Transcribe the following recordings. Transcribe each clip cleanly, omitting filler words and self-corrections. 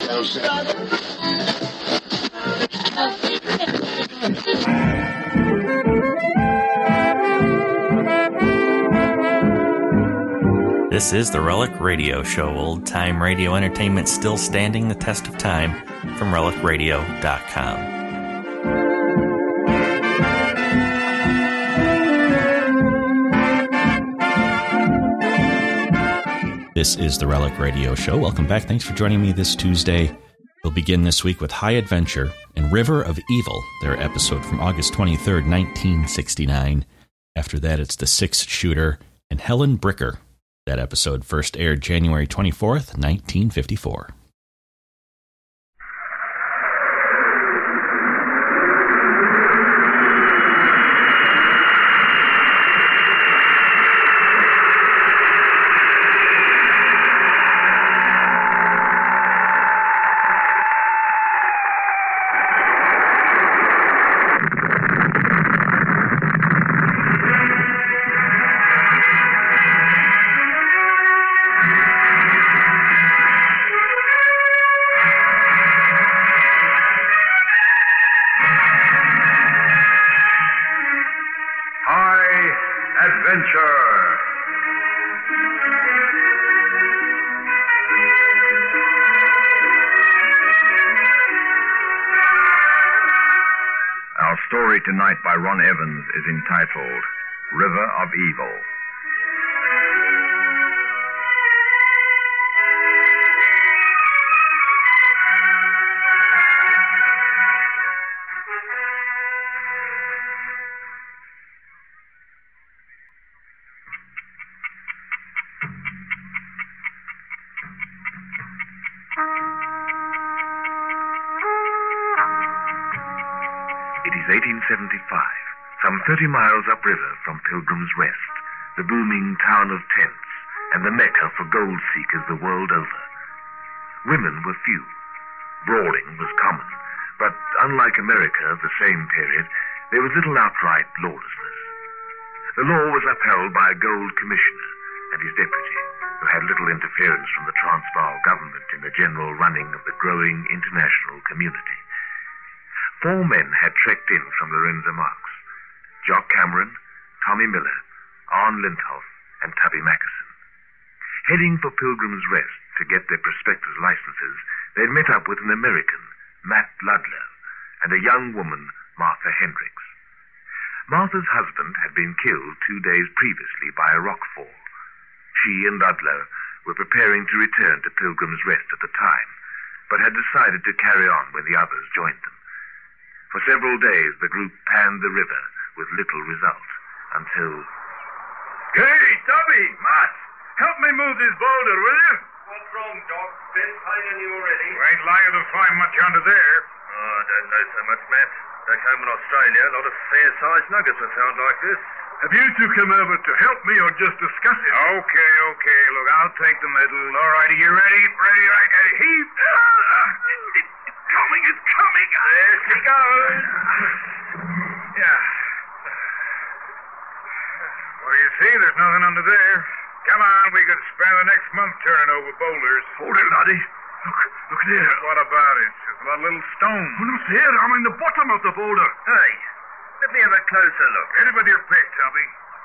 This is the Relic Radio Show, old-time radio entertainment still standing the test of time, from relicradio.com. This is the Relic Radio Show. Welcome back. Thanks for joining me this Tuesday. We'll begin this week with High Adventure and River of Evil, their episode from August 23rd, 1969. After that, it's The Six Shooter and Helen Bricker. That episode first aired January 24th, 1954. Tonight by Ron Evans is entitled River of Evil. It is 1875, some 30 miles upriver from Pilgrim's Rest, the booming town of tents and the mecca for gold seekers the world over. Women were few. Brawling was common, but unlike America of the same period, there was little outright lawlessness. The law was upheld by a gold commissioner and his deputy, who had little interference from the Transvaal government in the general running of the growing international community. 4 men had trekked in from Lorenzo Marx: Jock Cameron, Tommy Miller, Arn Lindhoff, and Tubby Mackerson. Heading for Pilgrim's Rest to get their prospectus licenses, they'd met up with an American, Matt Ludlow, and a young woman, Martha Hendricks. Martha's husband had been killed 2 days previously by a rock fall. She and Ludlow were preparing to return to Pilgrim's Rest at the time, but had decided to carry on when the others joined them. For several days, the group panned the river with little result, until... Hey, Tubby, Matt, help me move this boulder, will you? What's wrong, Doc? Been finding you already? You ain't liable to find much under there. Oh, I don't know so much, Matt. Back home in Australia, a lot of fair-sized nuggets were found like this. Have you two come over to help me or just discuss it? Okay. Look, I'll take the medal. All right, are you ready? Ready, right? Heave. It's coming. There she goes. Yeah. Well, you see, there's nothing under there. Come on, we could spend the next month turning over boulders. Hold it, laddie. Look there. What about it? It's just a lot of little stones. Oh, not there. I'm in the bottom of the boulder. Hey, let me have a closer look. Anybody your pick, Tubby.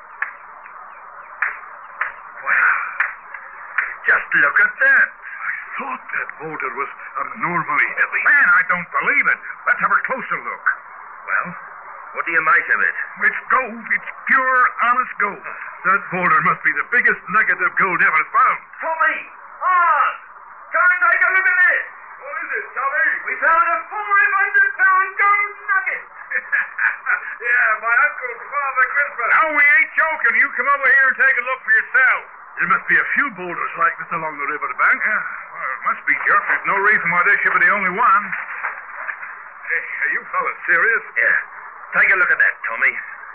Wow. Just look at that. I thought that boulder was abnormally heavy. Man, I don't believe it. Let's have a closer look. Well, what do you make of it? It's gold. It's pure, honest gold. That boulder must be the biggest nugget of gold ever found. Tommy! On! Come and take a look at this. What is it, Tommy? We found a 500-pound gold nugget. Yeah, my uncle's Father Christmas. No, we ain't joking. You come over here and take a look for yourself. There must be a few boulders like this along the riverbank. Yeah, well, it must be, Chuck. There's no reason why this should be the only one. Hey, are you fellas serious? Yeah. Take a look at that, Tommy.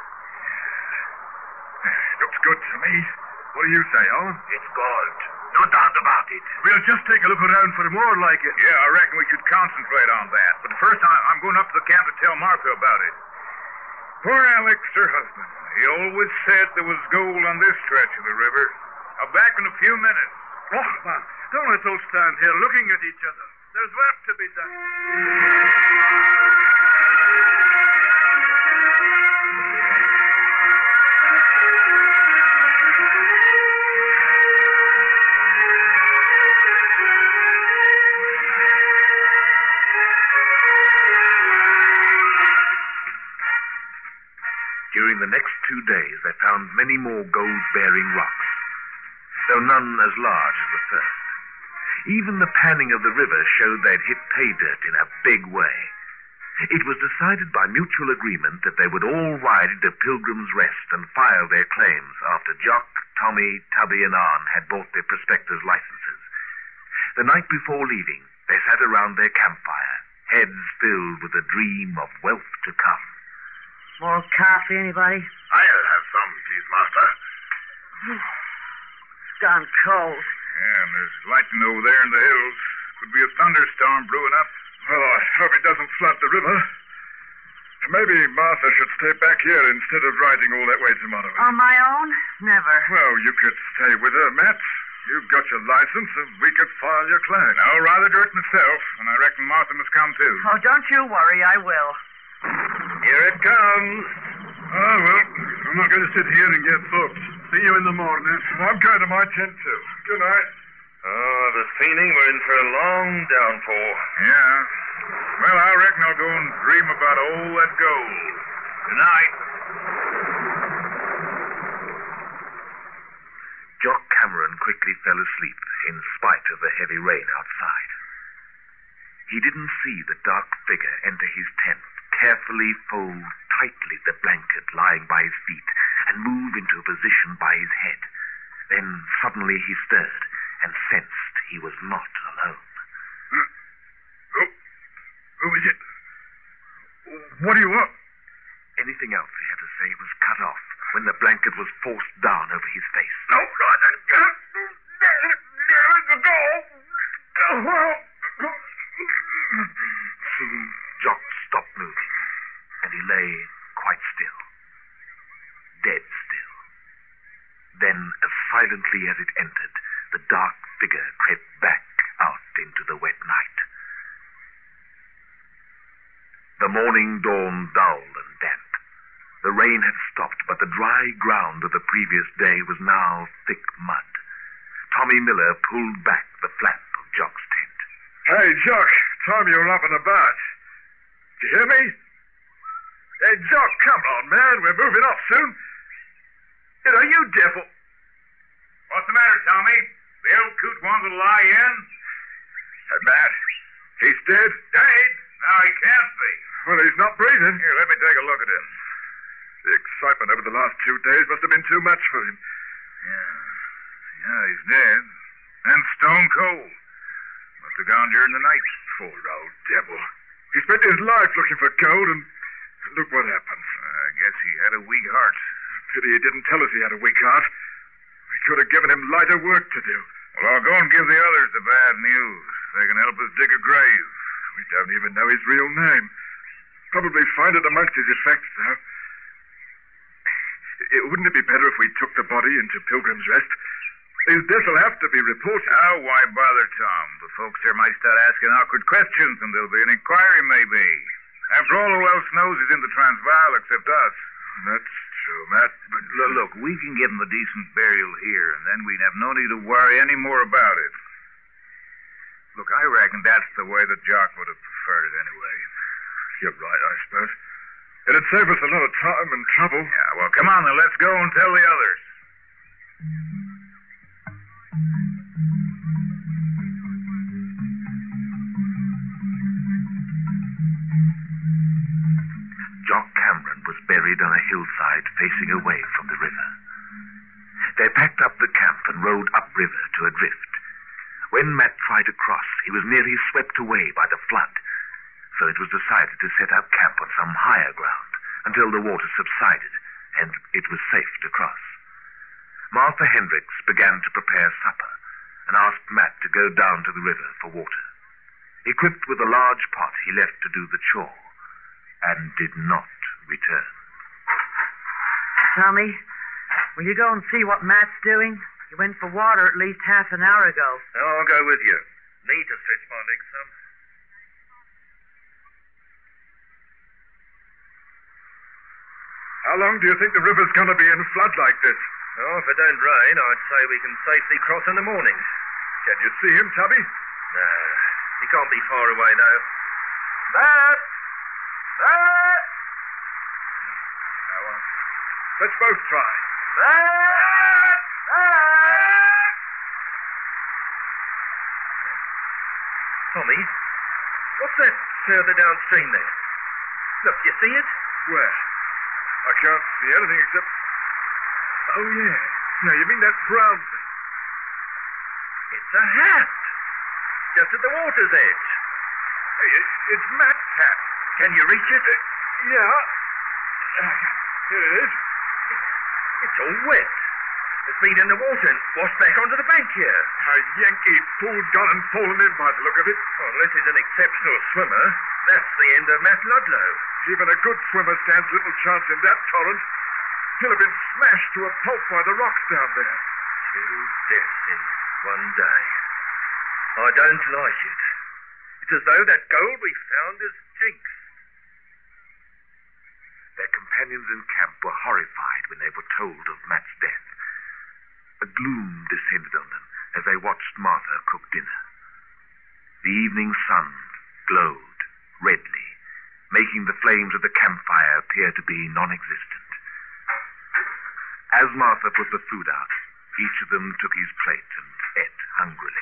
Looks good to me. What do you say, Owen? It's gold. No doubt about it. We'll just take a look around for more like it. Yeah, I reckon we should concentrate on that. But first, I'm going up to the camp to tell Martha about it. Poor Alex, her husband. He always said there was gold on this stretch of the river. I'll be back in a few minutes. Oh, man, don't let's all stand here looking at each other. There's work to be done. During the next 2 days, they found many more gold-bearing rocks, though none as large as the first. Even the panning of the river showed they'd hit pay dirt in a big way. It was decided by mutual agreement that they would all ride into Pilgrim's Rest and file their claims after Jock, Tommy, Tubby, and Arn had bought their prospectors' licenses. The night before leaving, they sat around their campfire, heads filled with the dream of wealth to come. More coffee, anybody? I'll have some, please, Master. It's gone cold. Yeah, and there's lightning over there in the hills. Could be a thunderstorm brewing up. Well, I hope it doesn't flood the river. Maybe Martha should stay back here instead of riding all that way to Monterey. On my own? Never. Well, you could stay with her, Matt. You've got your license, and we could file your claim. No, rather do it myself, and I reckon Martha must come, too. Oh, don't you worry, I will. Here it comes. Oh, well, I'm not going to sit here and get booked. See you in the morning. I'm going to my tent, too. Good night. Oh, I was feeling we're in for a long downpour. Yeah. Well, I reckon I'll go and dream about all that gold. Good night. Jock Cameron quickly fell asleep in spite of the heavy rain outside. He didn't see the dark figure enter his tent, carefully fold tightly the blanket lying by his feet, and move into a position by his head. Then suddenly he stirred and sensed he was not alone. Who is it? What do you want? Anything else he had to say was cut off when the blanket was forced down over his face. No, Soon Jock stopped moving, and he lay quite still, dead still. Then, as silently as it entered, the dark figure crept back out into the wet night. The morning dawned dull and damp. The rain had stopped, but the dry ground of the previous day was now thick mud. Tommy Miller pulled back the flap of Jock's tent. Hey, Jock, time you're up and about. Do you hear me? Hey, Jock, come on, man. We're moving off soon. You devil. What's the matter, Tommy? The old coot wants to lie in? Hey, Matt, he's dead? Dead? No, he can't be. Well, he's not breathing. Here, let me take a look at him. The excitement over the last 2 days must have been too much for him. Yeah, he's dead. And stone cold. Must have gone during the night. Poor old devil. He spent his life looking for gold, and look what happened. I guess he had a weak heart. Pity he didn't tell us he had a weak heart. We could have given him lighter work to do. Well, I'll go and give the others the bad news. They can help us dig a grave. We don't even know his real name. Probably find it amongst his effects, though. Wouldn't it be better if we took the body into Pilgrim's Rest? His death will have to be reported. Oh, why bother, Tom? The folks there might start asking awkward questions, and there'll be an inquiry, maybe. After all, who else knows he's in the Transvaal except us? That's true, Matt. But look, we can give him a decent burial here, and then we'd have no need to worry any more about it. Look, I reckon that's the way that Jock would have preferred it anyway. You're right, I suppose. It'd save us a lot of time and trouble. Yeah, well, come on then. Let's go and tell the others. Jock Cameron was buried on a hillside facing away from the river. They packed up the camp and rode upriver to a drift. When Matt tried to cross, he was nearly swept away by the flood, so it was decided to set up camp on some higher ground until the water subsided and it was safe to cross. Martha Hendricks began to prepare supper and asked Matt to go down to the river for water. Equipped with a large pot, he left to do the chore and did not return. Tommy, will you go and see what Matt's doing? He went for water at least half an hour ago. I'll go with you. Need to stretch my legs some. How long do you think the river's going to be in flood like this? Oh, if it don't rain, I'd say we can safely cross in the morning. Can you see him, Tubby? No, he can't be far away, though. Matt! Matt! Now, let's both try. Matt! Matt! Tommy, what's that further downstream there? Look, you see it? Where? I can't see anything except... Oh, yeah. Yeah, you mean that brown thing? It's a hat. Just at the water's edge. Hey, it's Matt's hat. Can you reach it? Yeah. Here it is. It's all wet. It's been in the water and washed back onto the bank here. A Yankee fool gone and fallen in by the look of it. Well, unless he's an exceptional swimmer, that's the end of Matt Ludlow. Even a good swimmer stands little chance in that torrent. He'll have been smashed to a pulp by the rocks down there. 2 deaths in one day. I don't like it. It's as though that gold we found is jinx. Their companions in camp were horrified when they were told of Matt's death. A gloom descended on them as they watched Martha cook dinner. The evening sun glowed redly, making the flames of the campfire appear to be non-existent. As Martha put the food out, each of them took his plate and ate hungrily.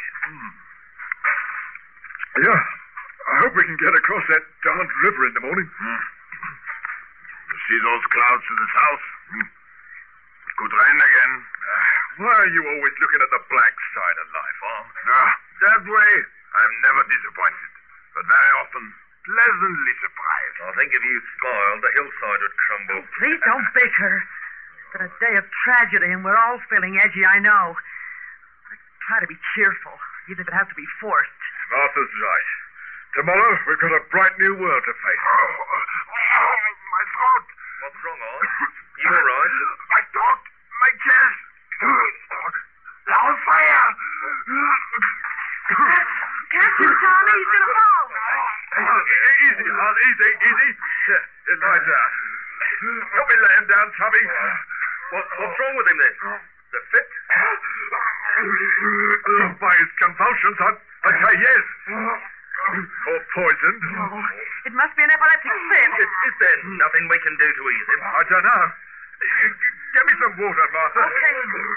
Yeah, I hope we can get across that darned river in the morning. You see those clouds to the south? It could rain again. Why are you always looking at the black side of life, That way, I'm never disappointed, but very often pleasantly surprised. I think if you smiled, the hillside would crumble. Please don't bicker. It's been a day of tragedy, and we're all feeling edgy, I know. I try to be cheerful, even if it has to be forced. Martha's right. Tomorrow, we've got a bright new world to face. My throat. What's wrong, Oz? You all right? My throat. My chest. They're on fire. Catch him, Tommy. He's going to fall. Easy, Oz. Easy. Here, lie down. Help me lay him down, Tubby. What's wrong with him, then? The fit? By his convulsions, I'd say yes. Or poisoned. Oh, it must be an epileptic fit. Is there nothing we can do to ease him? I don't know. Get me some water, Martha. Okay.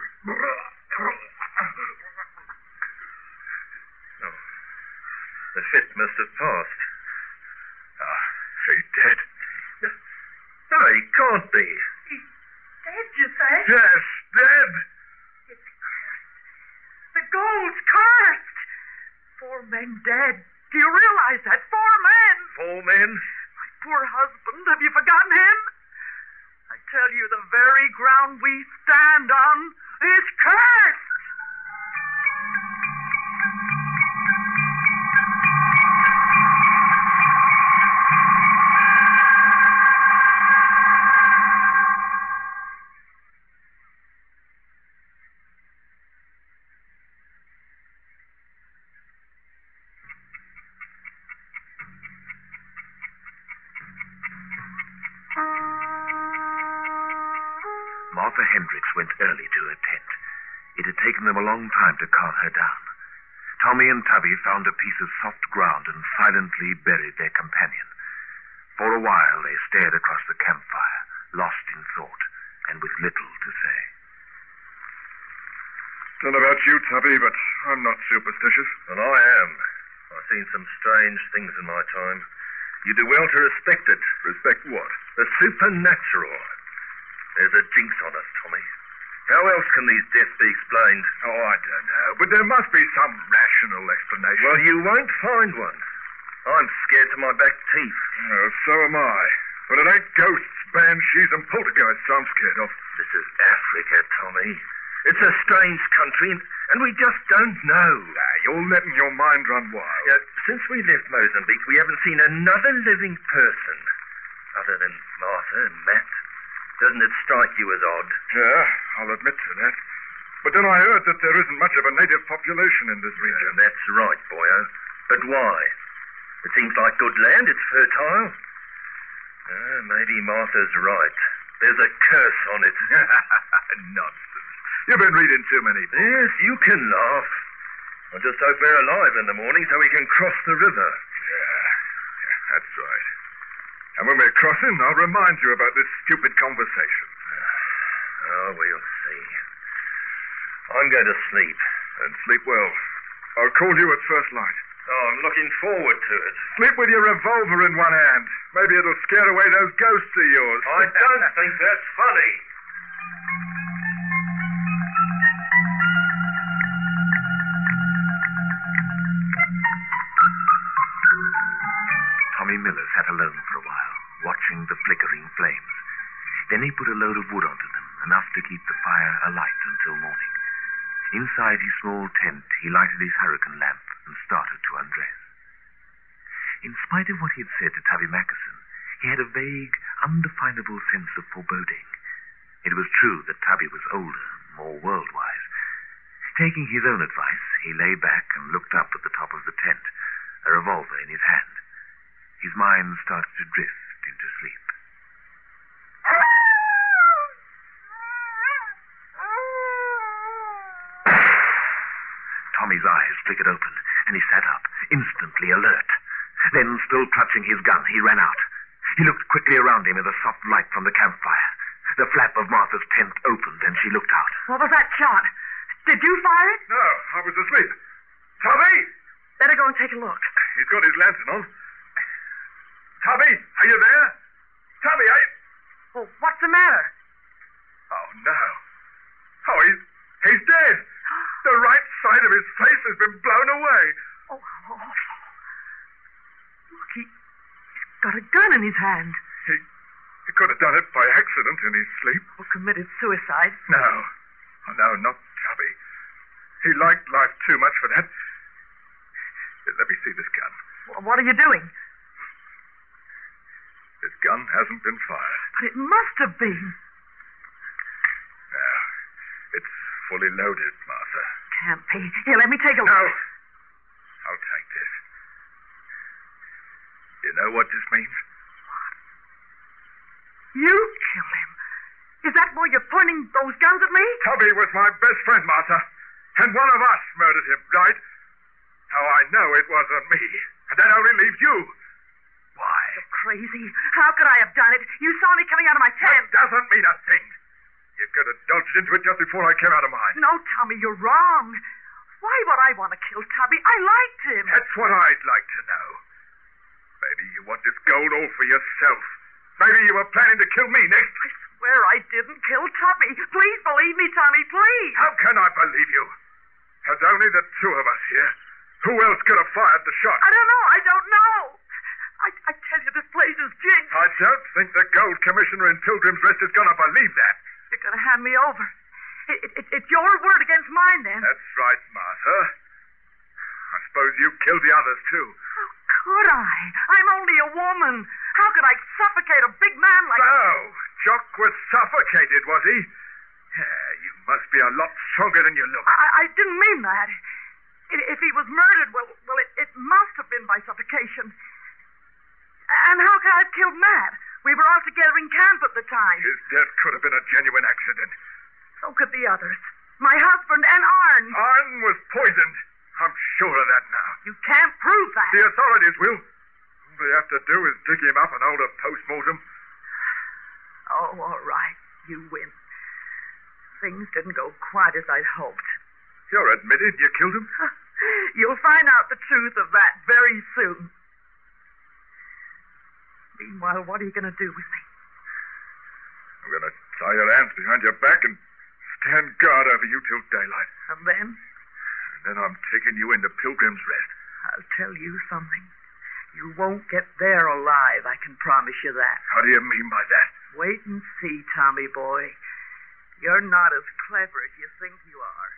Oh, the fit must have passed. So he's dead? No, he can't be. He's dead, you say? Yes, dead. It's cursed. The gold's cursed. 4 men dead. Do you realize that? 4 men. 4 men? My poor husband. Have you forgotten him? I tell you, the very ground we stand on is cursed. Martha Hendricks went early to her tent. It had taken them a long time to calm her down. Tommy and Tubby found a piece of soft ground and silently buried their companion. For a while they stared across the campfire, lost in thought, and with little to say. Don't know about you, Tubby, but I'm not superstitious. Well, I am. I've seen some strange things in my time. You do well to respect it. Respect what? The supernatural. There's a jinx on us, Tommy. How else can these deaths be explained? Oh, I don't know. But there must be some rational explanation. Well, you won't find one. I'm scared to my back teeth. Oh, so am I. But it ain't ghosts, banshees, and poltergeists I'm scared of. This is Africa, Tommy. It's a strange country, and we just don't know. You're letting your mind run wild. Yeah, since we left Mozambique, we haven't seen another living person other than Martha and Matt. Doesn't it strike you as odd? Yeah, I'll admit to that. But then I heard that there isn't much of a native population in this region. That's right, boyo. But why? It seems like good land. It's fertile. Maybe Martha's right. There's a curse on it. Nonsense. You've been reading too many books. Yes, you can laugh. I just hope we're alive in the morning so we can cross the river. Yeah, that's right. And when we're crossing, I'll remind you about this stupid conversation. Oh, we'll see. I'm going to sleep. And sleep well. I'll call you at first light. Oh, I'm looking forward to it. Sleep with your revolver in one hand. Maybe it'll scare away those ghosts of yours. I don't think that's funny. Tommy Miller sat alone for a while, watching the flickering flames. Then he put a load of wood onto them, enough to keep the fire alight until morning. Inside his small tent, he lighted his hurricane lamp and started to undress. In spite of what he had said to Tubby Mackerson, he had a vague, undefinable sense of foreboding. It was true that Tubby was older, more world-wise. Taking his own advice, he lay back and looked up at the top of the tent, a revolver in his hand. His mind started to drift into sleep. Tommy's eyes flickered open, and he sat up, instantly alert. Then, still clutching his gun, he ran out. He looked quickly around him at the soft light from the campfire. The flap of Martha's tent opened, and she looked out. What was that shot? Did you fire it? No, I was asleep. Tommy! Better go and take a look. He's got his lantern on. Tommy, are you there? Tommy, Well, what's the matter? Oh, no. Oh, he's dead. The right side of his face has been blown away. Oh, how awful. Look, he's got a gun in his hand. He could have done it by accident in his sleep. Or committed suicide. No. Oh, no, not Tubby. He liked life too much for that. Here, let me see this gun. Well, what are you doing? This gun hasn't been fired. But it must have been. No. It's fully loaded, Martha. Can't be. Here, let me take a look. No. I'll take this. You know what this means? You killed him. Is that why you're pointing those guns at me? Tubby was my best friend, Martha. And one of us murdered him, right? Now I know it wasn't me. And that only leaves you. Why? You're crazy. How could I have done it? You saw me coming out of my tent. That doesn't mean a thing. You could have dodged into it just before I came out of mine. No, Tommy, you're wrong. Why would I want to kill Tubby? I liked him. That's what I'd like to know. Maybe you want this gold all for yourself. Maybe you were planning to kill me next. I swear I didn't kill Tubby. Please believe me, Tommy, please. How can I believe you? There's only the two of us here. Who else could have fired the shot? I don't know. I tell you, this place is jinxed. I don't think the gold commissioner in Pilgrim's Rest is going to believe that. You're going to hand me over. It's your word against mine, then. That's right, Martha. I suppose you killed the others, too. How could I? I'm only a woman. How could I suffocate a big man like... So, Jock was suffocated, was he? Yeah, you must be a lot stronger than you look. I didn't mean that. If he was murdered, well, it must have been by suffocation. And how could I have killed Matt? We were all together in camp at the time. His death could have been a genuine accident. So could the others. My husband and Arn. Arn was poisoned. I'm sure of that now. You can't prove that. The authorities will. All they have to do is dig him up and hold a post-mortem. Oh, all right. You win. Things didn't go quite as I'd hoped. You're admitting you killed him? You'll find out the truth of that very soon. Meanwhile, what are you going to do with me? I'm going to tie your hands behind your back and stand guard over you till daylight. And then? And then I'm taking you into Pilgrim's Rest. I'll tell you something. You won't get there alive, I can promise you that. How do you mean by that? Wait and see, Tommy boy. You're not as clever as you think you are.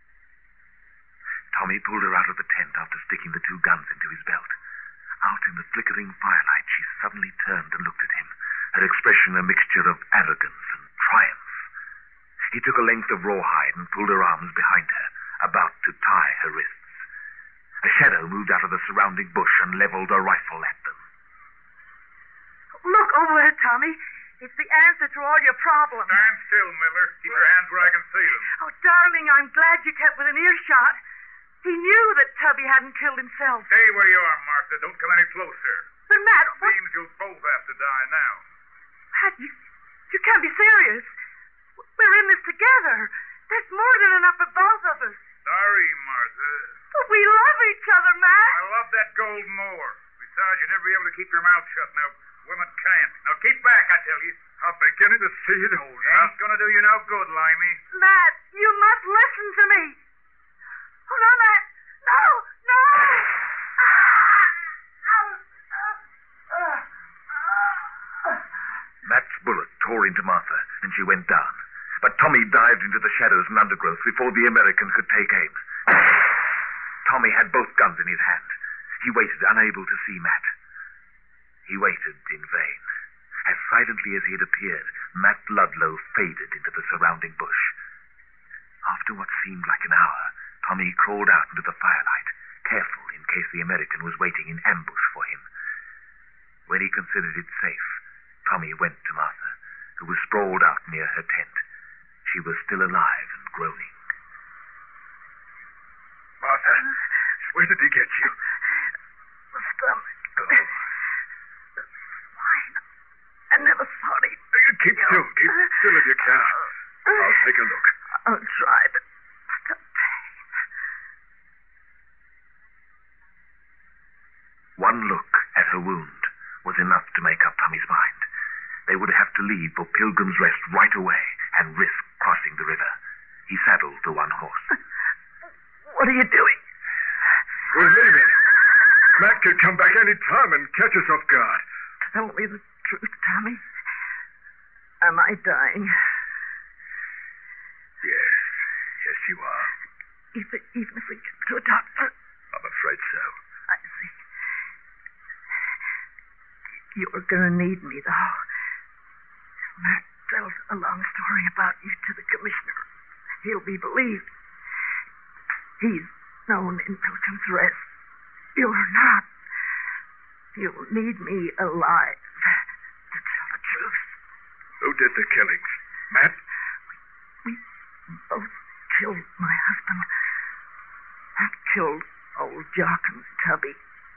Tommy pulled her out of the tent after sticking the two guns into his belt. Out in the flickering firelight, she suddenly turned and looked at him, her expression a mixture of arrogance and triumph. He took a length of rawhide and pulled her arms behind her, about to tie her wrists. A shadow moved out of the surrounding bush and leveled a rifle at them. Look over there, Tommy. It's the answer to all your problems. Stand still, Miller. Keep your hands where I can see them. Oh, darling, I'm glad you kept within earshot. He knew that Tubby hadn't killed himself. Stay where you are, Martha. Don't come any closer. But, Matt, what... Seems you'll both have to die now. Matt, you can't be serious. We're in this together. There's more than enough for both of us. Sorry, Martha. But we love each other, Matt. I love that gold more. Besides, you'll never be able to keep your mouth shut. Now, women can't. Now, keep back, I tell you. I'm beginning to see it all now. Ain't gonna do you no good, Limey. Matt, you must listen to me. Oh, no, Matt. No, no. Matt's bullet tore into Martha, and she went down. But Tommy dived into the shadows and undergrowth before the American could take aim. Tommy had both guns in his hand. He waited, unable to see Matt. He waited in vain. As silently as he had appeared, Matt Ludlow faded into the surrounding bush. After what seemed like an hour, Tommy crawled out into the firelight, careful in case the American was waiting in ambush for him. When he considered it safe, Tommy went to Martha, who was sprawled out near her tent. She was still alive and groaning. Martha, where did he get you? The stomach. Oh. The spine. I never thought he'd... Keep still. Keep still if you can. I'll take a look. I'll try, but the pain... One look at her wound was enough to make up Tommy's mind. They would have to leave for Pilgrim's Rest right away and risk crossing the river. He saddled the one horse. What are you doing? We're leaving. Matt could come back any time and catch us off guard. Tell me the truth, Tommy. Am I dying? Yes. Yes, you are. Even if we get to a doctor? I'm afraid so. I see. You're going to need me, though. Matt tells a long story about you to the commissioner. He'll be believed. He's known in Pilgrim's Rest. You're not. You'll need me alive to tell the truth. Who did the killings? Matt? We both killed my husband. Matt killed old Jock and Tubby.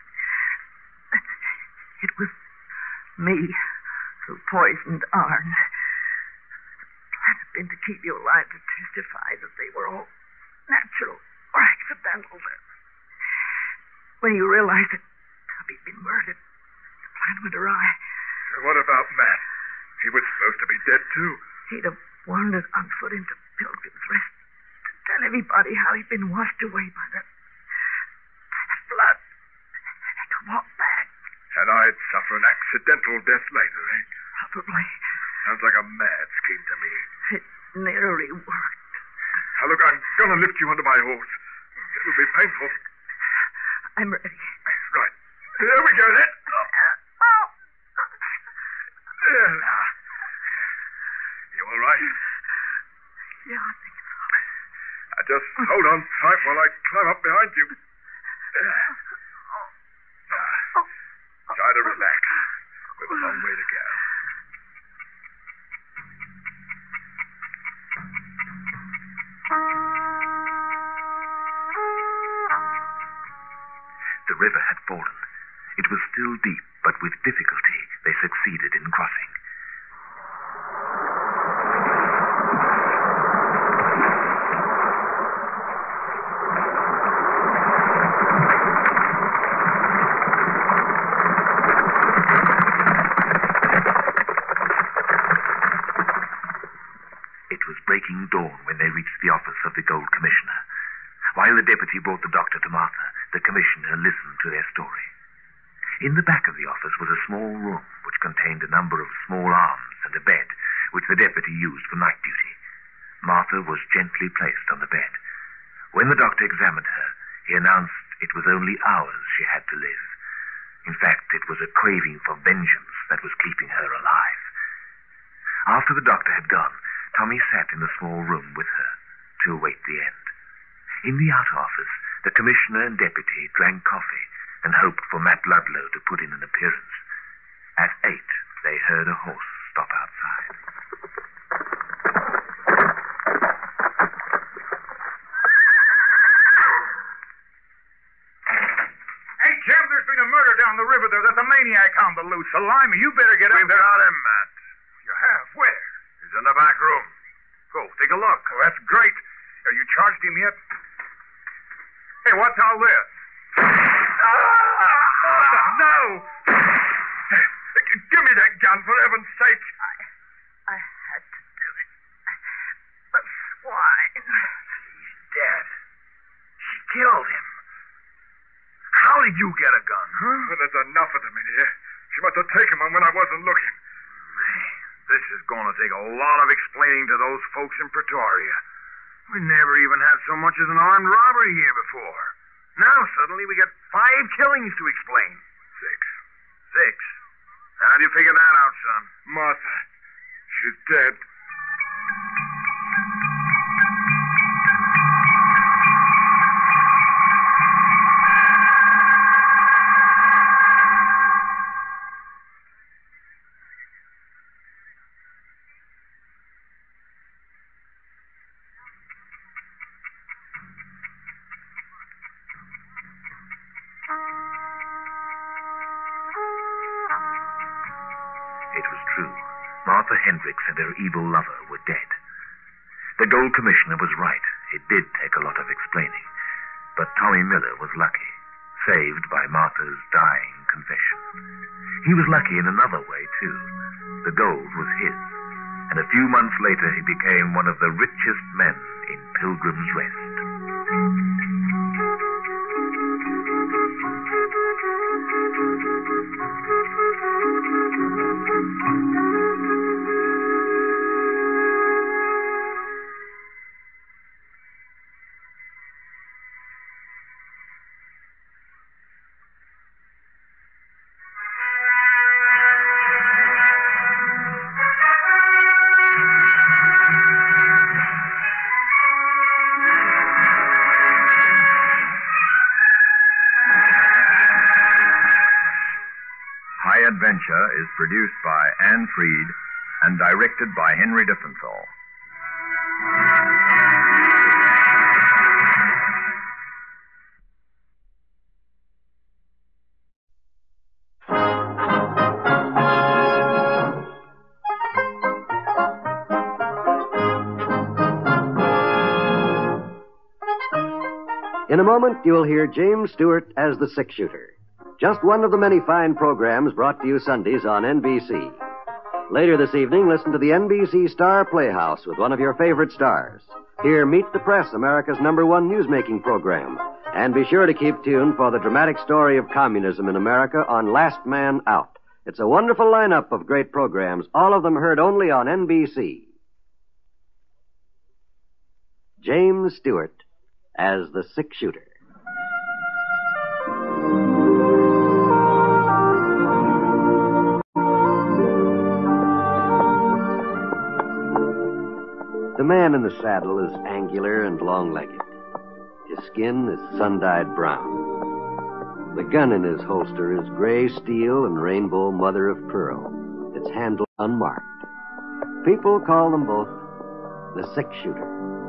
It was me who poisoned Arn. The plan had been to keep you alive to testify that they were all natural or accidental. When you realized that Tubby'd been murdered, the plan went awry. What about Matt? He was supposed to be dead, too. He'd have wandered on foot into Pilgrim's Rest to tell everybody how he'd been washed away by the flood. And to walk back. And I'd suffer an accidental death later, eh? Probably. Sounds like a mad scheme to me. It nearly worked. Now, look, I'm going to lift you onto my horse. It'll be painful. I'm ready. Right. There we go, then. Oh! There now. You all right? Yeah, I think so. Just hold on tight while I climb up behind you. Try to relax. We've a long way to go. The river had fallen. It was still deep, but with difficulty they succeeded in crossing. It was breaking dawn when they reached the office of the Gold Commissioner. While the deputy brought the doctor to Martha, the commissioner listened to their story. In the back of the office was a small room which contained a number of small arms and a bed, which the deputy used for night duty. Martha was gently placed on the bed. When the doctor examined her, he announced it was only hours she had to live. In fact, it was a craving for vengeance that was keeping her alive. After the doctor had gone, Tommy sat in the small room with her to await the end. In the outer office, the commissioner and deputy drank coffee and hoped for Matt Ludlow to put in an appearance. At 8, they heard a horse stop outside. Hey, Jim, there's been a murder down the river there. There's a maniac on the loose. Salami, you better get out there. We've got him, Matt. You have? Where? He's in the back room. Go, take a look. Oh, that's great. Have you charged him yet? Hey, what's all this? Martha, no! Give me that gun, for heaven's sake. I had to do it. The swine. He's dead. She killed him. How did you get a gun, huh? Well, there's enough of them in here. She must have taken one when I wasn't looking. Man, this is going to take a lot of explaining to those folks in Pretoria. We never even had so much as an armed robbery here before. Now suddenly we got 5 killings to explain. 6. How'd you figure that out, son? Martha, she's dead. It was true. Martha Hendricks and her evil lover were dead. The Gold Commissioner was right. It did take a lot of explaining. But Tommy Miller was lucky, saved by Martha's dying confession. He was lucky in another way, too. The gold was his. And a few months later, he became one of the richest men in Pilgrim's Rest. High Adventure is produced by Anne Freed and directed by Henry Diffenthal. In a moment, you'll hear James Stewart as the six-shooter. Just one of the many fine programs brought to you Sundays on NBC. Later this evening, listen to the NBC Star Playhouse with one of your favorite stars. Hear Meet the Press, America's #1 newsmaking program. And be sure to keep tuned for the dramatic story of communism in America on Last Man Out. It's a wonderful lineup of great programs, all of them heard only on NBC. James Stewart as the six-shooter. The man in the saddle is angular and long-legged. His skin is sun-dyed brown. The gun in his holster is gray steel and rainbow mother of pearl, its handle unmarked. People call them both the six-shooter.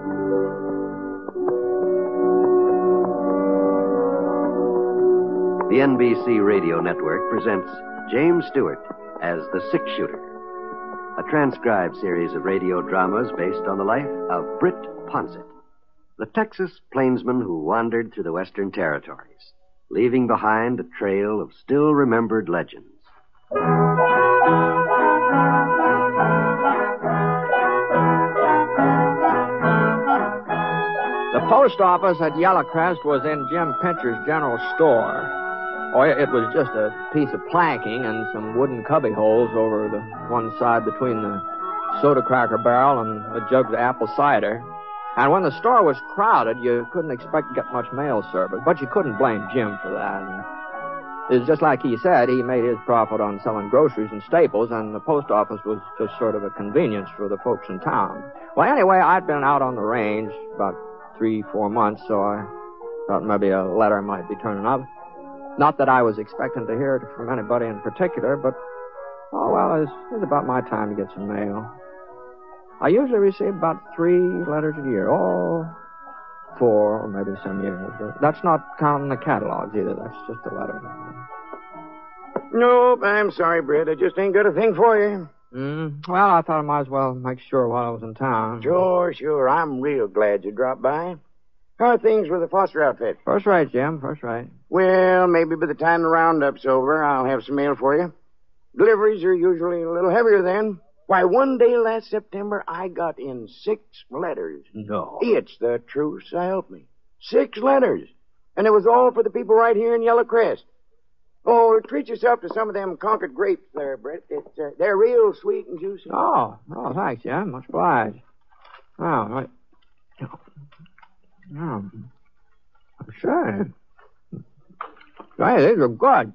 The NBC Radio Network presents James Stewart as the six-shooter, a transcribed series of radio dramas based on the life of Britt Ponset, the Texas plainsman who wandered through the Western Territories, leaving behind a trail of still-remembered legends. The post office at Yellowcrest was in Jim Pincher's general store. Oh, it was just a piece of planking and some wooden cubby holes over the one side between the soda cracker barrel and a jug of apple cider. And when the store was crowded, you couldn't expect to get much mail service, but you couldn't blame Jim for that. It was just like he said, he made his profit on selling groceries and staples, and the post office was just sort of a convenience for the folks in town. Well, anyway, I'd been out on the range about 3-4 months, so I thought maybe a letter might be turning up. Not that I was expecting to hear it from anybody in particular, but Oh, well, it's about my time to get some mail. I usually receive about 3 letters a year. Oh, 4 or maybe some years. But that's not counting the catalogs either. That's just a letter. Nope, I'm sorry, Britt. I just ain't got a thing for you. Well, I thought I might as well make sure while I was in town. Sure. I'm real glad you dropped by. How are things with the Foster outfit? First rate, Jim. First rate. Well, maybe by the time the roundup's over, I'll have some mail for you. Deliveries are usually a little heavier then. Why, one day last September, I got in 6 letters. No. It's the truth, so help me. 6 letters. And it was all for the people right here in Yellow Crest. Oh, treat yourself to some of them Concord grapes there, Britt. They're real sweet and juicy. Oh, thanks, Jim. Much obliged. Oh, right. Oh, I'm sure. Hey, these are good.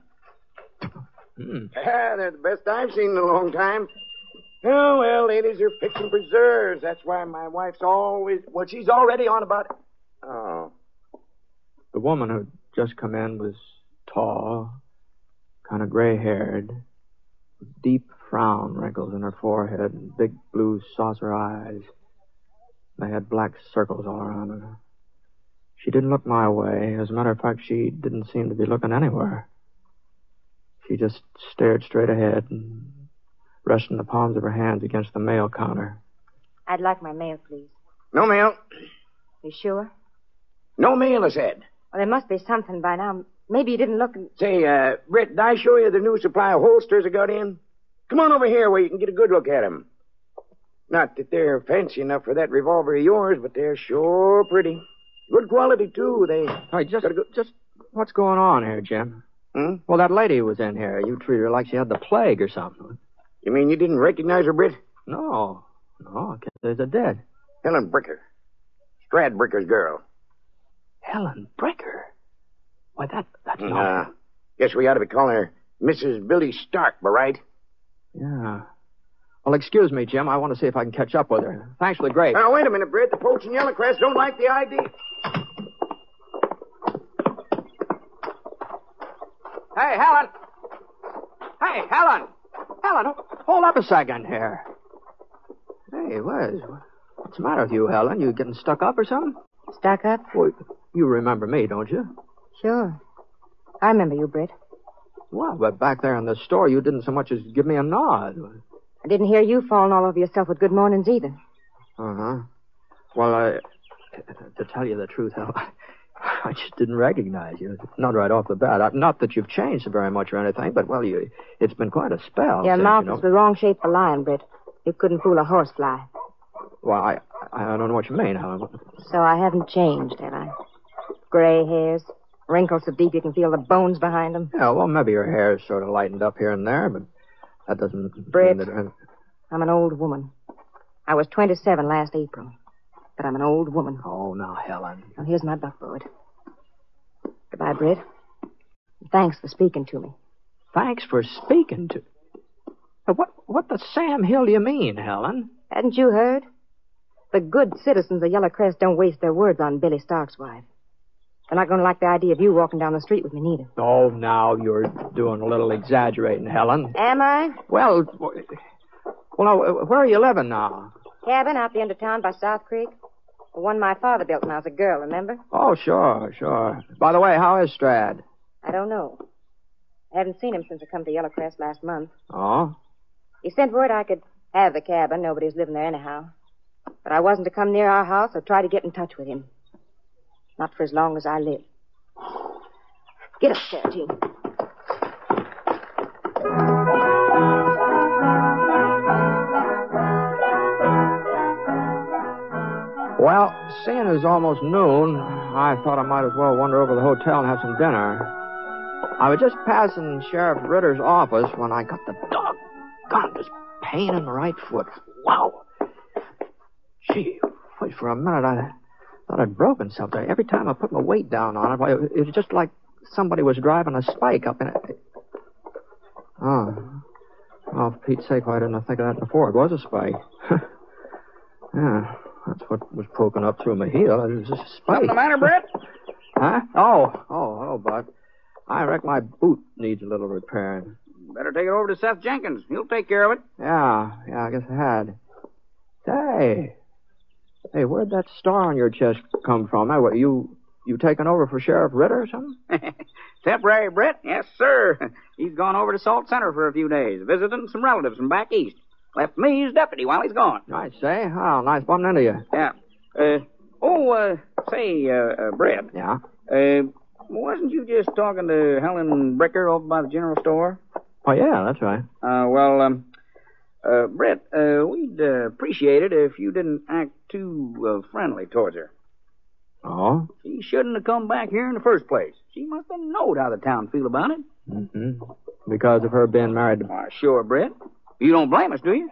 Yeah, they're the best I've seen in a long time. Oh, well, ladies are fixing preserves. That's why my wife's always... Well, she's already on about it. Oh. The woman who'd just come in was tall, kind of gray-haired, with deep frown wrinkles in her forehead and big blue saucer eyes. They had black circles all around her. She didn't look my way. As a matter of fact, she didn't seem to be looking anywhere. She just stared straight ahead and resting the palms of her hands against the mail counter. I'd like my mail, please. No mail. You sure? No mail, I said. Well, there must be something by now. Maybe you didn't look and... Say, Britt, did I show you the new supply of holsters I got in? Come on over here where you can get a good look at them. Not that they're fancy enough for that revolver of yours, but they're sure pretty. Good quality, too. Hey, just what's going on here, Jim? Well, that lady who was in here, you treated her like she had the plague or something. You mean you didn't recognize her, Britt? No, I guess there's a dead. Helen Bricker. Stradbricker's girl. Helen Bricker? Why, that's not... Guess we ought to be calling her Mrs. Billy Stark, right? Yeah. Well, excuse me, Jim. I want to see if I can catch up with her. Thanks for the grape. Now, wait a minute, Britt. The folks in Yellow Crest don't like the idea. Hey, Helen! Hey, Helen! Helen, hold up a second here. Hey, what's the matter with you, Helen? You getting stuck up or something? Stuck up? Well, you remember me, don't you? Sure. I remember you, Britt. Well, but back there in the store, you didn't so much as give me a nod. I didn't hear you falling all over yourself with good mornings either. Uh-huh. Well, to tell you the truth, Helen, I just didn't recognize you. Not right off the bat. Not that you've changed very much or anything, but, well, it's been quite a spell. Your mouth is the wrong shape for lying, Britt. You couldn't fool a horsefly. Well, I don't know what you mean, Helen. So I haven't changed, have I? Gray hairs, wrinkles so deep you can feel the bones behind them. Yeah, well, maybe your hair's sort of lightened up here and there, but that doesn't... Britt, mean that... I'm an old woman. I was 27 last April, but I'm an old woman. Oh, now, Helen. Well, here's my buckboard. Goodbye, Britt. Thanks for speaking to me. Thanks for speaking to... What the Sam Hill do you mean, Helen? Hadn't you heard? The good citizens of Yellow Crest don't waste their words on Billy Stark's wife. They're not going to like the idea of you walking down the street with me, neither. Oh, now you're doing a little exaggerating, Helen. Am I? Well, now, where are you living now? Cabin out the end of town by South Creek. The one my father built when I was a girl, remember? Oh, sure. By the way, how is Strad? I don't know. I haven't seen him since I come to Yellow Crest last month. Oh? He sent word I could have the cabin. Nobody's living there anyhow. But I wasn't to come near our house or try to get in touch with him. Not for as long as I live. Get up there, Gene. Well, seeing it's almost noon, I thought I might as well wander over to the hotel and have some dinner. I was just passing Sheriff Ritter's office when I got the doggone pain in the right foot. Wow. Gee, for a minute I thought I'd broken something. Every time I put my weight down on it, it was just like somebody was driving a spike up in it. Oh, for Pete's sake, why didn't I think of that before? It was a spike. Yeah, that's what was poking up through my heel. It was just a spike. What's the matter, Britt? Huh? Oh, hello, Bud. I reckon my boot needs a little repairing. Better take it over to Seth Jenkins. He'll take care of it. Yeah, I guess I had. Hey, where'd that star on your chest come from? What, you taking over for Sheriff Ritter or something? Temporary, Brett? Yes, sir. He's gone over to Salt Center for a few days, visiting some relatives from back east. Left me as deputy while he's gone. I say. Oh, nice bumping into you. Yeah. Brett. Yeah? Wasn't you just talking to Helen Bricker over by the general store? Oh, yeah, that's right. Brett, we'd appreciate it if you didn't act too friendly towards her. Oh? She shouldn't have come back here in the first place. She must have knowed how the town feel about it. Mm-hmm. Because of her being married to... Sure, Brett. You don't blame us, do you?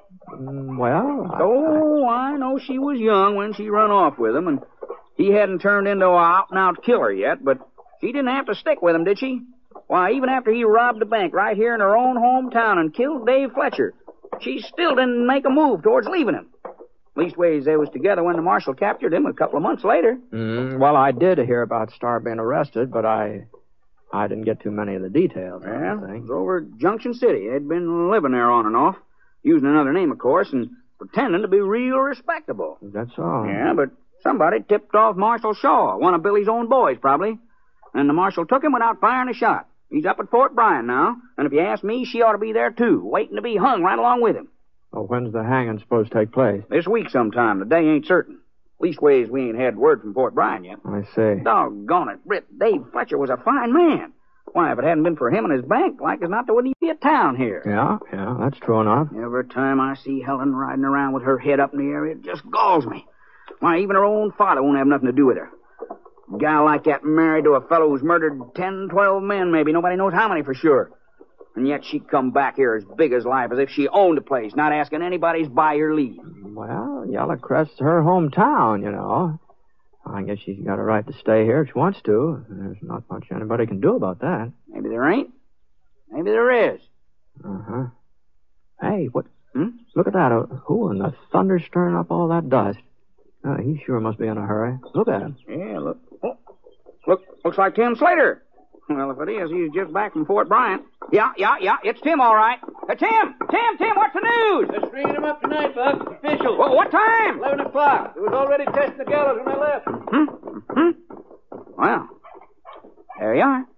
I know she was young when she run off with him, and he hadn't turned into an out-and-out killer yet, but she didn't have to stick with him, did she? Why, even after he robbed the bank right here in her own hometown and killed Dave Fletcher, she still didn't make a move towards leaving him. Leastways, they was together when the marshal captured him a couple of months later. Well, I did hear about Star being arrested, but I didn't get too many of the details. Well, it was over at Junction City. They'd been living there on and off, using another name, of course, and pretending to be real respectable. That's all. Yeah, but somebody tipped off Marshal Shaw, one of Billy's own boys, probably. And the marshal took him without firing a shot. He's up at Fort Bryan now, and if you ask me, she ought to be there, too, waiting to be hung right along with him. Well, when's the hanging supposed to take place? This week sometime. The day ain't certain. Leastways, we ain't had word from Fort Bryan yet. I see. Doggone it, Britt. Dave Fletcher was a fine man. Why, if it hadn't been for him and his bank, like as not, there wouldn't even be a town here. Yeah, that's true enough. Every time I see Helen riding around with her head up in the air, it just galls me. Why, even her own father won't have nothing to do with her. A gal like that married to a fellow who's murdered 10, 12 men, maybe. Nobody knows how many for sure. And yet she'd come back here as big as life, as if she owned the place, not asking anybody's buy or leave. Well, Yellow Crest's her hometown, you know. I guess she's got a right to stay here if she wants to. There's not much anybody can do about that. Maybe there ain't. Maybe there is. Uh-huh. Hey, what? Look at that. Who in the thunder's stirring up all that dust? He sure must be in a hurry. Look at him. Yeah, look. Oh, looks like Tim Slater. Well, if it is, he's just back from Fort Bryan. Yeah, it's Tim, all right. Tim, what's the news? They're stringing him up tonight, Buck. Official. Well, what time? 11 o'clock. It was already testing the gallows when I left. Well, there you are.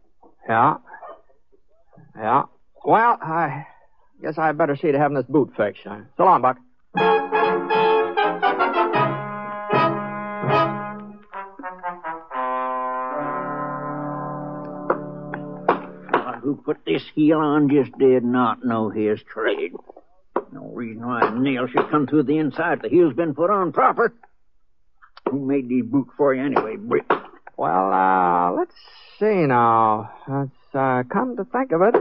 Yeah. Well, I guess I better see to having this boot fixed. So long, Buck. Who put this heel on just did not know his trade. No reason why a nail should come through the inside if the heel's been put on proper. Who made these boots for you anyway, Britt? Well, let's see now. Let's come to think of it.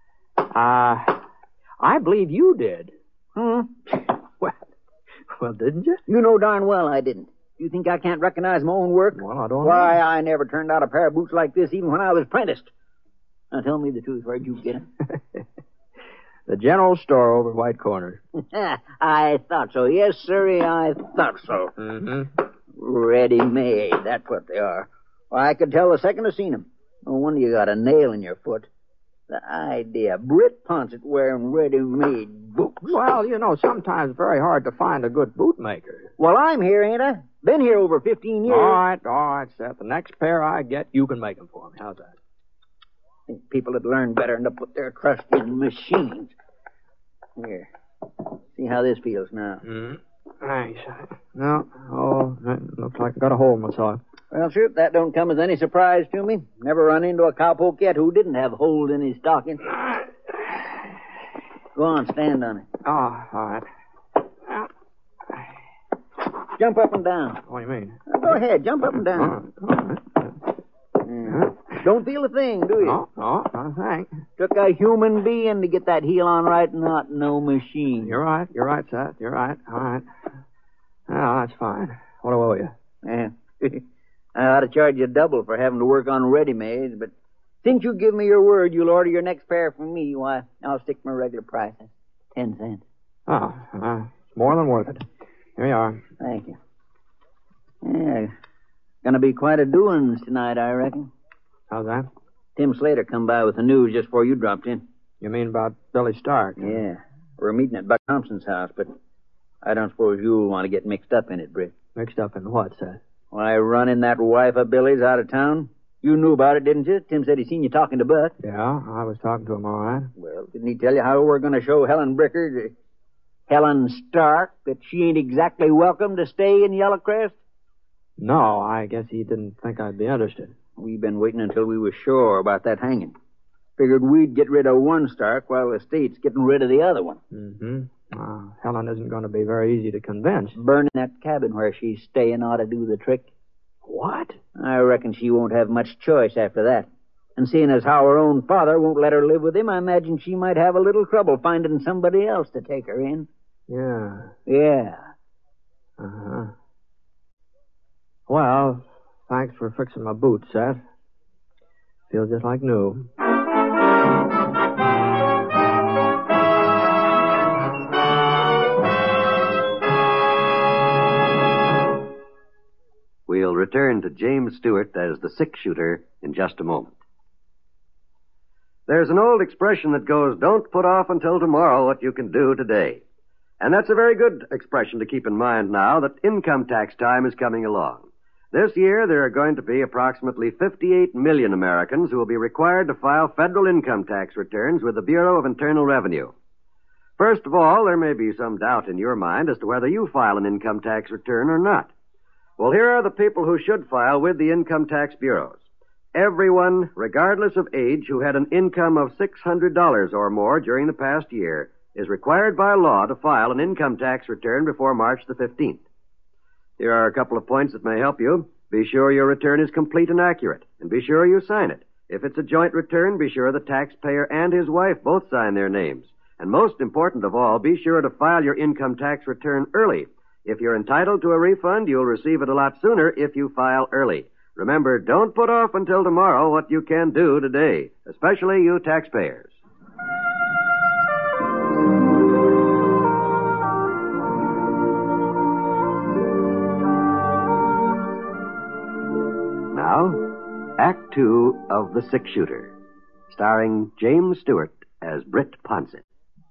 I believe you did. Well, didn't you? You know darn well I didn't. You think I can't recognize my own work? Well, I don't know. Why, I never turned out a pair of boots like this even when I was apprenticed. Now, tell me the truth. Where'd you get 'em? The general store over at White Corners. I thought so. Yes, sir, I thought so. Mm-hmm. Ready-made. That's what they are. Well, I could tell the second I seen 'em. No wonder you got a nail in your foot. The idea. Britt Ponsett wearing ready-made boots. Well, you know, sometimes it's very hard to find a good bootmaker. Well, I'm here, ain't I? Been here over 15 years. All right, Seth. The next pair I get, you can make 'em for me. How's that? People had learned better than to put their trust in machines. Here. See how this feels now. Thanks. No. Oh, that looks like I got a hole in my sock. Well, sir, that don't come as any surprise to me. Never run into a cowpoke yet who didn't have holes in his stocking. Go on, stand on it. Oh, all right. Jump up and down. What do you mean? Go ahead, jump up and down. Don't feel a thing, do you? No, not a thing. Took a human being to get that heel on right, not no machine. You're right, Seth. You're right. All right. Oh, that's fine. What do I owe you? Yeah. I ought to charge you double for having to work on ready-mades, but since you give me your word you'll order your next pair from me, why, I'll stick my regular price at 10 cents. Oh, it's more than worth it. Here you are. Thank you. Yeah, gonna be quite a doings tonight, I reckon. How's that? Tim Slater come by with the news just before you dropped in. You mean about Billy Stark? Yeah. We're meeting at Buck Thompson's house, but I don't suppose you'll want to get mixed up in it, Britt. Mixed up in what, sir? Why, running that wife of Billy's out of town. You knew about it, didn't you? Tim said he seen you talking to Buck. Yeah, I was talking to him, all right. Well, didn't he tell you how we're going to show Helen Bricker, Helen Stark, that she ain't exactly welcome to stay in Yellowcrest? No, I guess he didn't think I'd be interested. We've been waiting until we were sure about that hanging. Figured we'd get rid of one Stark while the state's getting rid of the other one. Mm-hmm. Helen isn't going to be very easy to convince. Burning that cabin where she's staying ought to do the trick. What? I reckon she won't have much choice after that. And seeing as how her own father won't let her live with him, I imagine she might have a little trouble finding somebody else to take her in. Yeah. Yeah. Uh-huh. Well, thanks for fixing my boots, Seth. Feel just like new. We'll return to James Stewart as the six-shooter in just a moment. There's an old expression that goes, don't put off until tomorrow what you can do today. And that's a very good expression to keep in mind now that income tax time is coming along. This year, there are going to be approximately 58 million Americans who will be required to file federal income tax returns with the Bureau of Internal Revenue. First of all, there may be some doubt in your mind as to whether you file an income tax return or not. Well, here are the people who should file with the income tax bureaus. Everyone, regardless of age, who had an income of $600 or more during the past year is required by law to file an income tax return before March the 15th. Here are a couple of points that may help you. Be sure your return is complete and accurate, and be sure you sign it. If it's a joint return, be sure the taxpayer and his wife both sign their names. And most important of all, be sure to file your income tax return early. If you're entitled to a refund, you'll receive it a lot sooner if you file early. Remember, don't put off until tomorrow what you can do today, especially you taxpayers. Now, Act 2 of The Six-Shooter, starring James Stewart as Britt Ponset.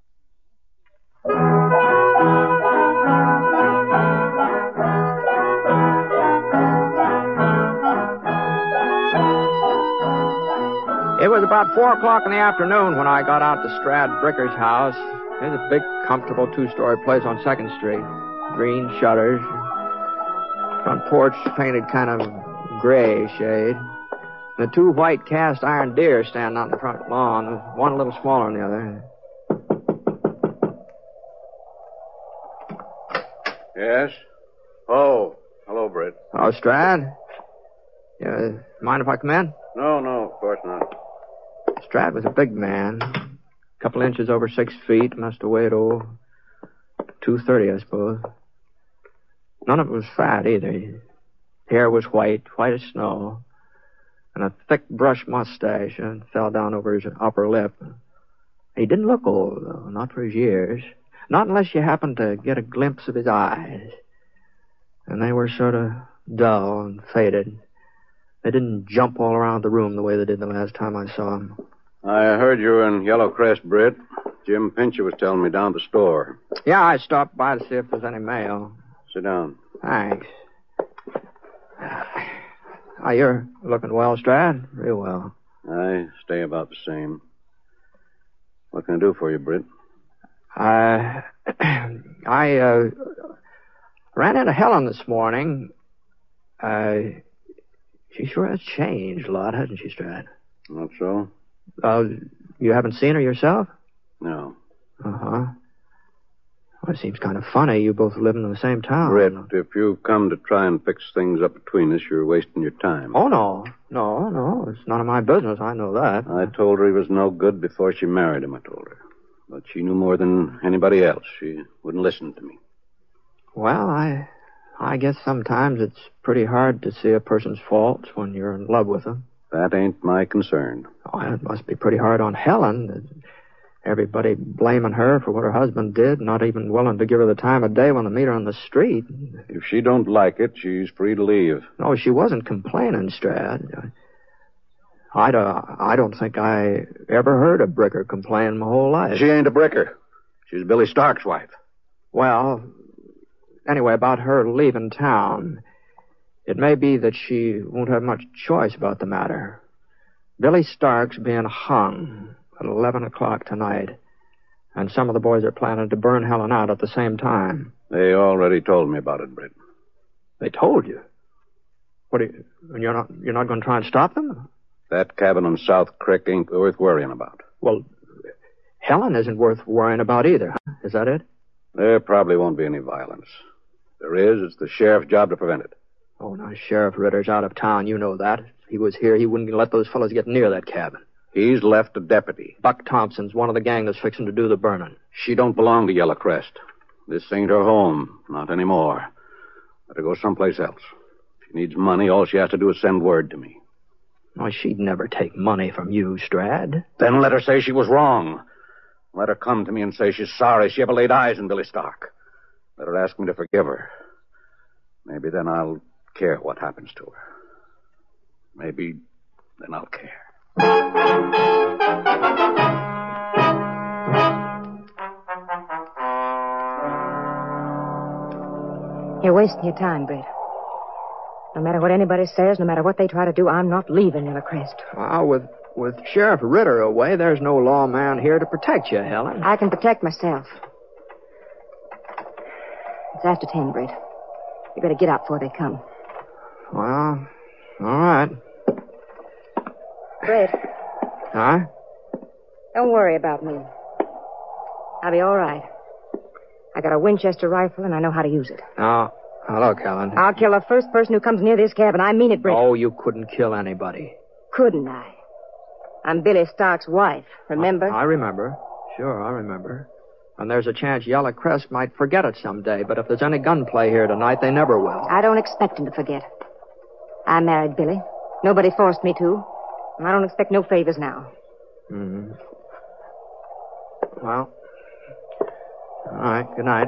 It was about 4 o'clock in the afternoon when I got out to Strad Bricker's house. There's a big, comfortable 2-story place on 2nd Street. Green shutters. Front porch painted kind of gray shade. The 2 white cast iron deer standing out in the front lawn, one a little smaller than the other. Yes? Oh, hello, Britt. Oh, Strad? Yeah, mind if I come in? No, of course not. Strad was a big man. A couple inches over 6 feet. Must have weighed, 230, I suppose. None of it was fat, either. His hair was white as snow. And a thick brush mustache and fell down over his upper lip. He didn't look old, though, not for his years. Not unless you happened to get a glimpse of his eyes. And they were sort of dull and faded. They didn't jump all around the room the way they did the last time I saw him. I heard you were in Yellowcrest, Britt. Jim Pincher was telling me down at the store. Yeah, I stopped by to see if there's any mail. Sit down. Thanks. You're looking well, Strad. Real well. I stay about the same. What can I do for you, Britt? I ran into Helen this morning. She sure has changed a lot, hasn't she, Strad? Not so. You haven't seen her yourself? No. Uh-huh. Well, it seems kind of funny, you both living in the same town. Britt, if you've come to try and fix things up between us, you're wasting your time. Oh, no. No, it's none of my business. I know that. I told her he was no good before she married him, I told her. But she knew more than anybody else. She wouldn't listen to me. Well, I guess sometimes it's pretty hard to see a person's faults when you're in love with them. That ain't my concern. Oh, it must be pretty hard on Helen. Everybody blaming her for what her husband did, not even willing to give her the time of day when they meet her on the street. If she don't like it, she's free to leave. No, she wasn't complaining, Strad. I don't think I ever heard a Bricker complain my whole life. She ain't a Bricker. She's Billy Stark's wife. Well, anyway, about her leaving town. It may be that she won't have much choice about the matter. Billy Stark's being hung at 11 o'clock tonight, and some of the boys are planning to burn Helen out at the same time. They already told me about it, Britt. They told you? What? You're not going to try and stop them? That cabin on South Creek ain't worth worrying about. Well, Helen isn't worth worrying about either. Huh? Is that it? There probably won't be any violence. If there is, it's the sheriff's job to prevent it. Oh, now, Sheriff Ritter's out of town. You know that. If he was here, he wouldn't let those fellas get near that cabin. He's left a deputy. Buck Thompson's one of the gang that's fixing to do the burning. She don't belong to Yellow Crest. This ain't her home. Not anymore. Let her go someplace else. If she needs money, all she has to do is send word to me. Why, she'd never take money from you, Strad. Then let her say she was wrong. Let her come to me and say she's sorry she ever laid eyes on Billy Stark. Let her ask me to forgive her. Maybe then I'll care what happens to her. Maybe then I'll care. You're wasting your time, Britt. No matter what anybody says, no matter what they try to do, I'm not leaving Yellow Crest. Well, with Sheriff Ritter away, there's no lawman here to protect you, Helen. I can protect myself. It's after 10, Britt. You better get out before they come. Well, all right. Britt. Huh? Don't worry about me. I'll be all right. I got a Winchester rifle, and I know how to use it. Now, look, Helen. I'll kill the first person who comes near this cabin. I mean it, Britt. Oh, you couldn't kill anybody. Couldn't I? I'm Billy Stark's wife, remember? I remember. Sure, I remember. And there's a chance Yellow Crest might forget it someday, but if there's any gunplay here tonight, they never will. I don't expect him to forget. I married Billy. Nobody forced me to. And I don't expect no favors now. Mm-hmm. Well, all right, good night.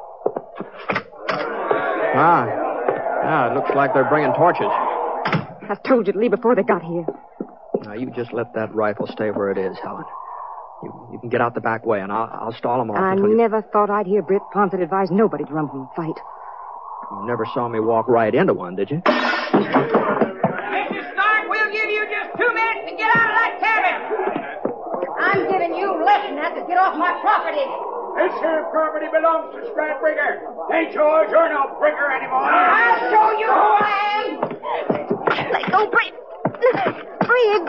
Yeah, it looks like they're bringing torches. I told you to leave before they got here. Now, you just let that rifle stay where it is, Helen. You can get out the back way, and I'll stall them off I never thought I'd hear Britt Ponset advise nobody to run from a fight. You never saw me walk right into one, did you? Mr. Stark, we'll give you just 2 minutes to get out of that cabin. I'm giving you less than that to get off my property. This here property belongs to Strad Brigger. Ain't yours. You're no Brigger anymore. I'll show you who I am. Let go, Britt. Briggs.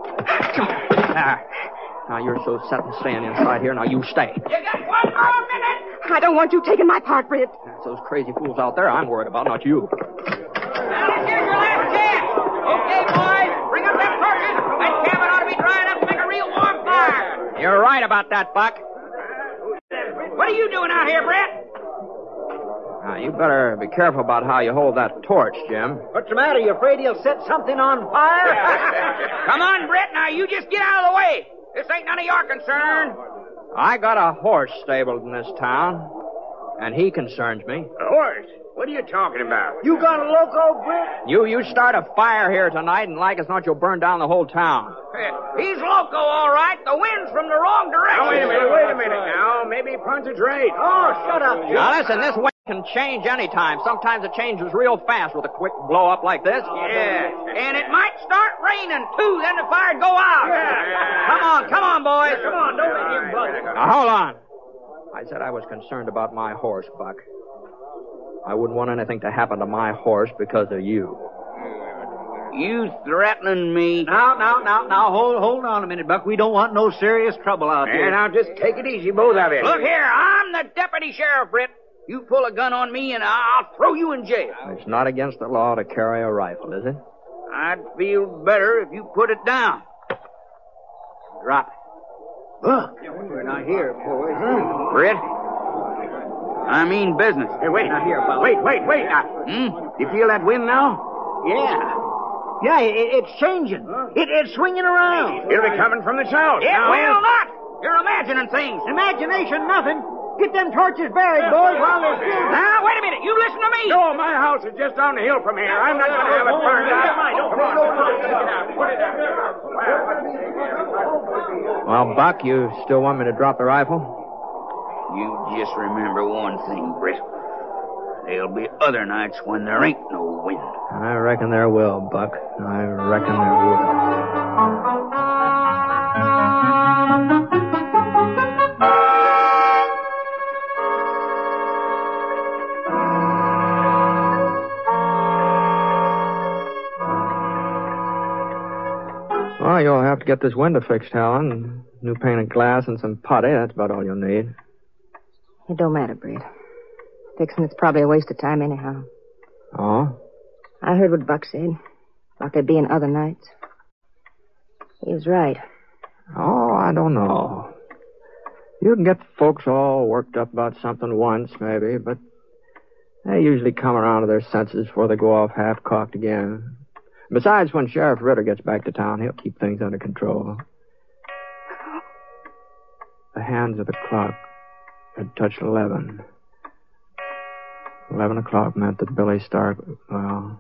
Now, you're so set and staying inside here. Now, you stay. You got 1 more minute. I don't want you taking my part, Britt. It's those crazy fools out there I'm worried about, not you. Now, this here's your last chance. Okay, boys, bring up them torches. That cabin ought to be dry enough to make a real warm fire. You're right about that, Buck. What are you doing out here, Brett? Now, you better be careful about how you hold that torch, Jim. What's the matter? You afraid he'll set something on fire? Come on, Brett. Now, you just get out of the way. This ain't none of your concern. I got a horse stabled in this town, and he concerns me. A horse? What are you talking about? You got a loco, Britt? You start a fire here tonight, and like as not, you'll burn down the whole town. He's loco, all right. The wind's from the wrong direction. Now, wait a minute now. Maybe Ponset's right. Oh, shut up, Jim. Now, listen, this wind can change any time. Sometimes it changes real fast with a quick blow-up like this. Yeah, and it might start raining, too. Then the fire'd go out. Yeah. Come on, boys. Come on, don't let him bug. Now, hold on. I said I was concerned about my horse, Buck. I wouldn't want anything to happen to my horse because of you. You threatening me? Now, hold on a minute, Buck. We don't want no serious trouble out here. Yeah, now, just take it easy, both of you. Look here, I'm the deputy sheriff, Britt. You pull a gun on me, and I'll throw you in jail. It's not against the law to carry a rifle, is it? I'd feel better if you put it down. Drop it. Look, we're not here, boys. Britt, I mean business. Hey, wait. Not here, Buck. Wait now. You feel that wind now? Yeah, it's changing. It's swinging around. It'll be coming from the south. It will not. You're imagining things. Imagination, nothing. Get them torches buried, boys, while they're still... Now, wait a minute. You listen to me. No, my house is just down the hill from here. I'm not going to have it burned out. Well, Buck, you still want me to drop the rifle? You just remember one thing, Britt. There'll be other nights when there ain't no wind. I reckon there will, Buck. I reckon there will. Well, you'll have to get this window fixed, Helen. New painted glass and some putty. That's about all you'll need. It don't matter, Britt. Fixing it's probably a waste of time anyhow. Oh? I heard what Buck said about there being other nights. He was right. Oh, I don't know. You can get folks all worked up about something once, maybe, but they usually come around to their senses before they go off half-cocked again. Besides, when Sheriff Ritter gets back to town, he'll keep things under control. The hands of the clock had touched 11. 11 o'clock meant that Billy Stark... Well,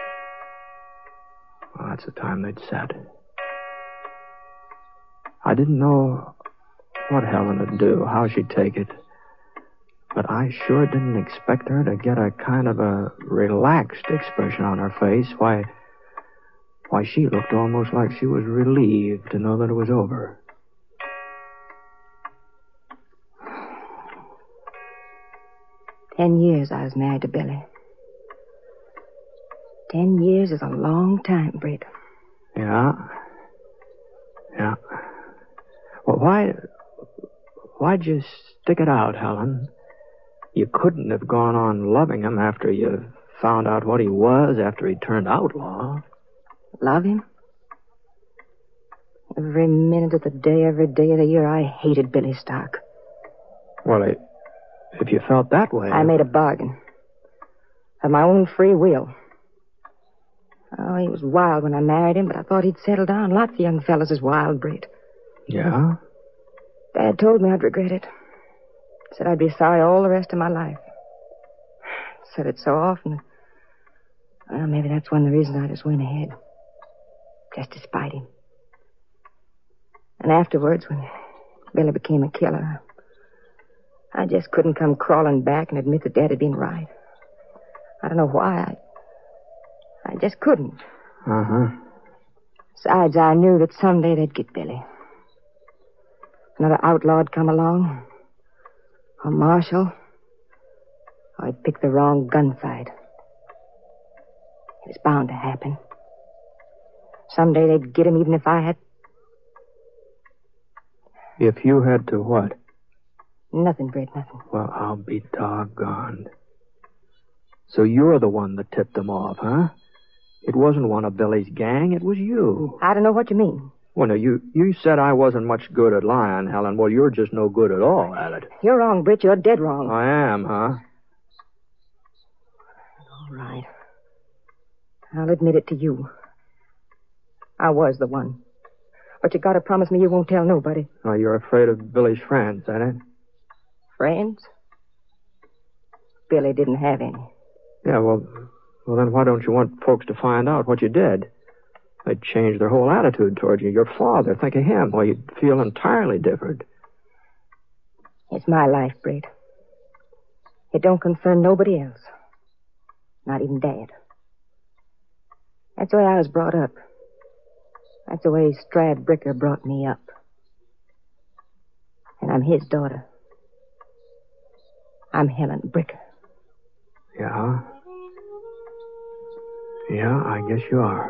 that's the time they'd set. I didn't know what Helen would do, how she'd take it. But I sure didn't expect her to get a kind of a relaxed expression on her face. Why, she looked almost like she was relieved to know that it was over. $10 I was married to Billy. 10 years is a long time, Britt. Yeah. Well, why'd you stick it out, Helen? You couldn't have gone on loving him after you found out what he was, after he turned outlaw. Love him? Every minute of the day, every day of the year, I hated Billy Stark. Well, if you felt that way... I made a bargain. Of my own free will. Oh, he was wild when I married him, but I thought he'd settle down. Lots of young fellas is wild, Britt. Yeah? Dad told me I'd regret it. Said I'd be sorry all the rest of my life. Said it so often. Well, maybe that's one of the reasons I just went ahead. Just to spite him. And afterwards, when Billy became a killer, I just couldn't come crawling back and admit that Dad had been right. I don't know why. I just couldn't. Uh-huh. Besides, I knew that someday they'd get Billy. Another outlaw'd come along. Or Marshall. Or I'd pick the wrong gunfight. It was bound to happen. Someday they'd get him even if I had... If you had to what? Nothing, Britt, nothing. Well, I'll be doggone. So you're the one that tipped them off, huh? It wasn't one of Billy's gang, it was you. I don't know what you mean. Well, no, you said I wasn't much good at lying, Helen. Well, you're just no good at all at it. You're wrong, Britt. You're dead wrong. I am, huh? All right. I'll admit it to you. I was the one. But you gotta promise me you won't tell nobody. Oh, you're afraid of Billy's friends, ain't it? Friends? Billy didn't have any. Yeah, well, then why don't you want folks to find out what you did? They'd change their whole attitude toward you. Your father, think of him. Well, you'd feel entirely different. It's my life, Britt. It don't concern nobody else. Not even Dad. That's the way I was brought up. That's the way Strad Bricker brought me up. And I'm his daughter. I'm Helen Bricker. Yeah? Yeah, I guess you are.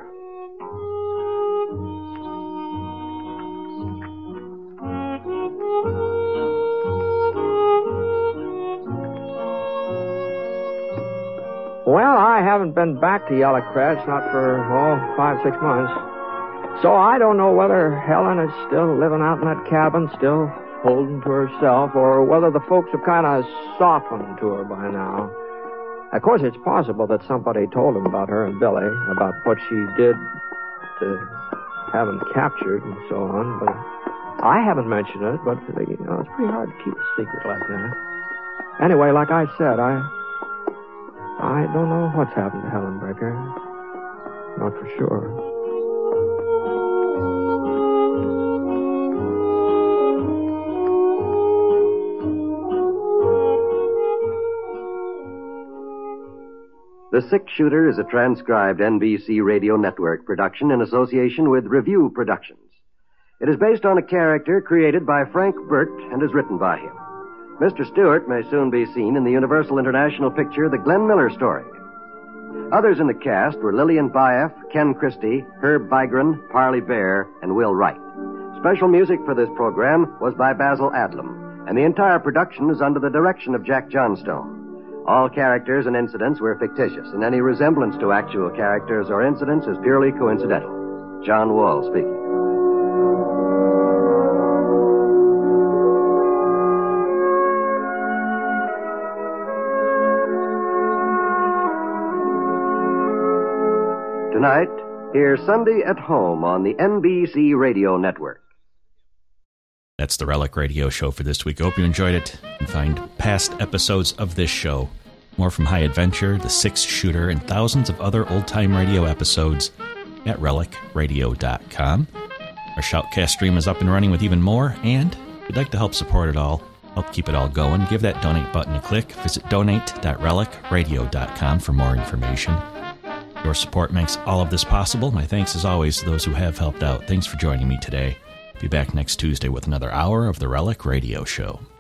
Well, I haven't been back to Yellowcrest, not for, 5-6 months. So I don't know whether Helen is still living out in that cabin, still holding to herself, or whether the folks have kind of softened to her by now. Of course, it's possible that somebody told them about her and Billy, about what she did to have them captured and so on, but I haven't mentioned it, but, it's pretty hard to keep a secret like that. Anyway, like I said, I don't know what's happened to Helen Brecker. Not for sure. The Six Shooter is a transcribed NBC Radio Network production in association with Review Productions. It is based on a character created by Frank Burt and is written by him. Mr. Stewart may soon be seen in the Universal International picture The Glenn Miller Story. Others in the cast were Lillian Baeff, Ken Christie, Herb Vigran, Parley Bear, and Will Wright. Special music for this program was by Basil Adlam, and the entire production is under the direction of Jack Johnstone. All characters and incidents were fictitious, and any resemblance to actual characters or incidents is purely coincidental. John Wall speaking. Tonight, hear Sunday at Home on the NBC Radio Network. That's the Relic Radio Show for this week. I hope you enjoyed it. You can find past episodes of this show, more from High Adventure, The Six Shooter, and thousands of other old-time radio episodes at relicradio.com. Our Shoutcast stream is up and running with even more, and if you'd like to help support it all, help keep it all going, give that donate button a click. Visit donate.relicradio.com for more information. Your support makes all of this possible. My thanks, as always, to those who have helped out. Thanks for joining me today. Be back next Tuesday with another hour of the Relic Radio Show.